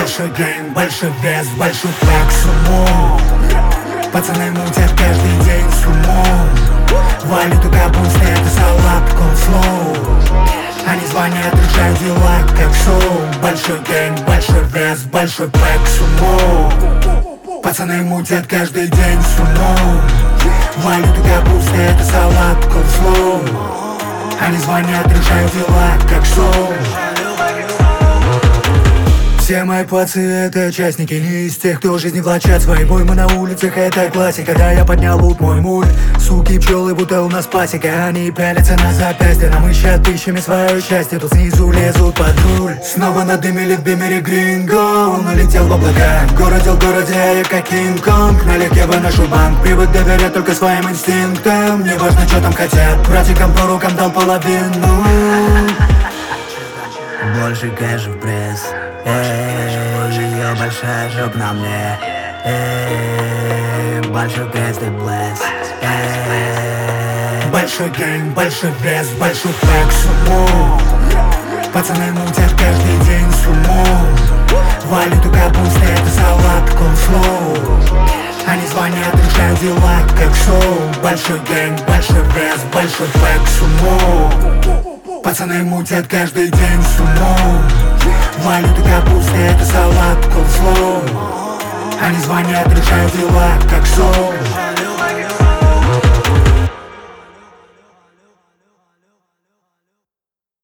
Большой гейм, большой вес, большой флэк с умом. Пацаны мутят каждый день с умом. Валюту капусты, это салат, конслоу. Они звонят, решают дела, как шоу. Большой гейм, большой вес, большой флэк с умом. Пацаны мутят каждый день с умом. Валюту капусты, это салат, конслоу. Они звонят, решают дела, как шоу. Все мои пацы это участники, не из тех, кто жизни влачат свои боймы на улицах, это классика. Когда я поднял лут, мой муль, суки, пчелы, будто у нас пасека. Они пялятся на запястье, нам ищут тысячами свое счастье. Тут снизу лезут под руль, снова надымили в бимере гринго. Он улетел в облака, городил в городе, я как Кинг-Конг. Налегке выношу банк, привык доверять только своим инстинктам. Не важно, что там хотят, братикам по рукам дал половину. Больше кэша в пресс, ее большая жоп на мне, большой кэш ты блесс. Большой гейм, большой вес, большой флэк с умом. Пацаны мутят каждый день с умом. Валюту капусты, это салат, конслоу. Они звонят, решают дела, как шоу. Большой гейм, большой вес, большой флэк с умом. Пацаны мутят каждый день с умом. Валюта капусты, это салат, конслоу. Они звонят, решают дела, как шоу.